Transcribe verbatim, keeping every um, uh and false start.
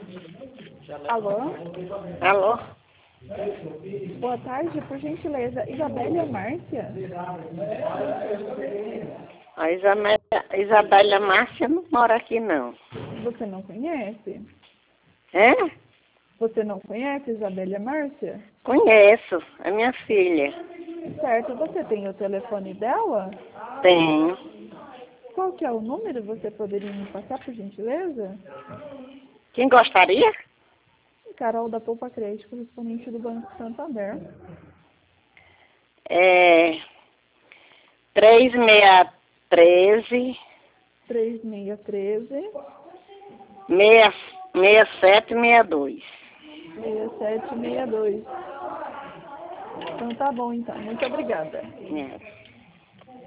Alô? Alô? Boa tarde, por gentileza. Isabelle ou Márcia? A Isabela, Isabela Márcia não mora aqui, não. Você não conhece? É? Você não conhece Isabelle Márcia? Conheço, é minha filha. Certo, você tem o telefone dela? Tenho. Qual que é o número? Você poderia me passar, por gentileza? Quem gostaria? Carol da Poupa Crédito, correspondente do Banco Santander. É... três seis treze três seis treze seis sete seis dois. seis sete seis dois. Então tá bom, então. Muito obrigada. É.